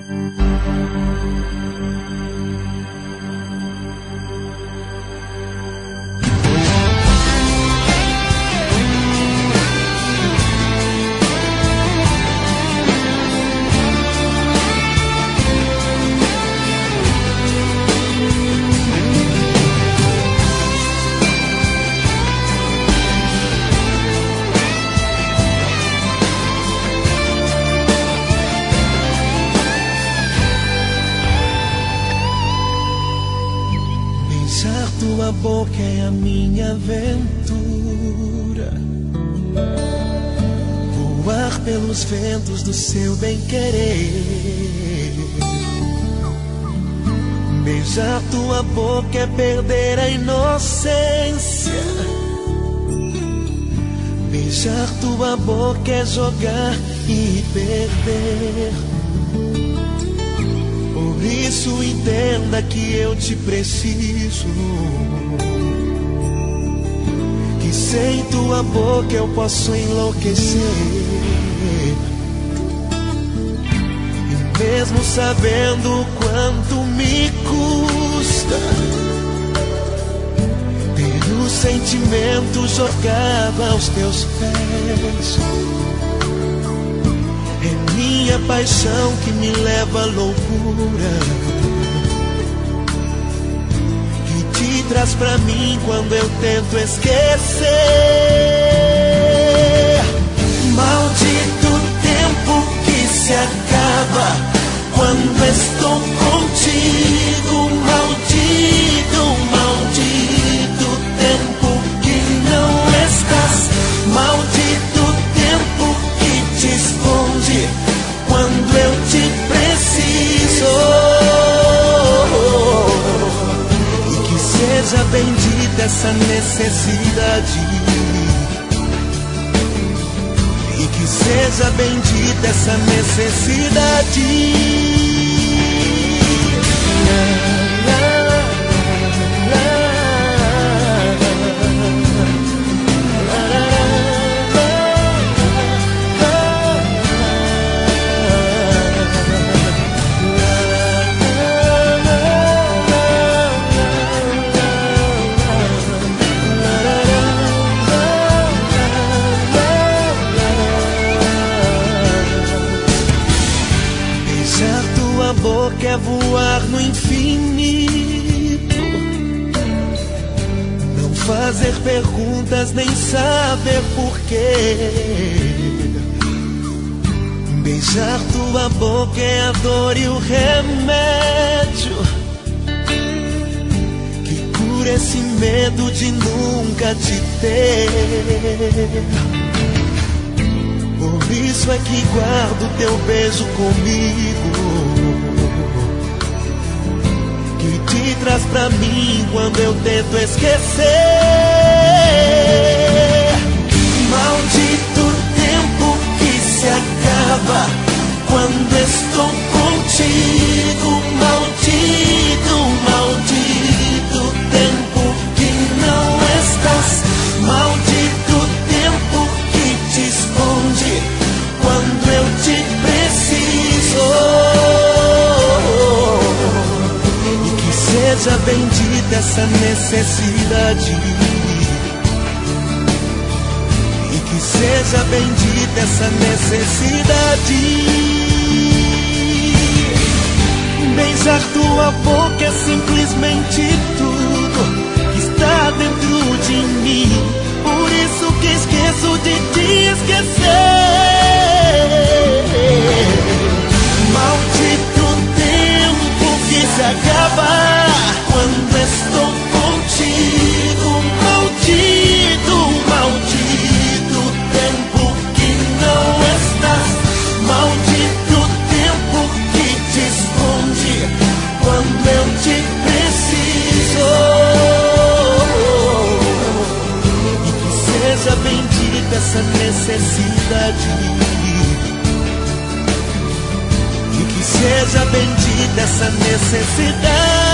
Tua boca é a minha aventura, voar pelos ventos do seu bem-querer. Beijar tua boca é perder a inocência. Beijar tua boca é jogar e perder. Por isso entenda que eu te preciso, que sem tua boca eu posso enlouquecer. E mesmo sabendo o quanto me custa ter o sentimento jogado aos teus pés, é minha paixão que me leva à loucura, que te traz pra mim quando eu tento esquecer. Maldito tempo que se acaba quando estou contigo. Maldito, maldito tempo que não estás. Maldito tempo que te esconde quando eu te preciso. E que seja bendita essa necessidade, e que seja bendita essa necessidade. Quer voar no infinito, não fazer perguntas nem saber porquê. Beijar tua boca é a dor e o remédio que cura esse medo de nunca te ter. Por isso é que guardo teu beijo comigo, te traz pra mim quando eu tento esquecer. Maldito tempo que se acaba quando estou contigo. Maldito, maldito tempo que não estás. Maldito tempo que te esconde quando eu te preciso. Seja bendita essa necessidade, e que seja bendita essa necessidade. Beijar tua boca é simplesmente tudo que está dentro de mim. Por isso que esqueço de te esquecer. Maldito tempo que se acaba quando estou contigo. Maldito, maldito tempo que não estás. Maldito tempo que te esconde quando eu te preciso. E que seja bendita essa necessidade, e que seja bendita essa necessidade.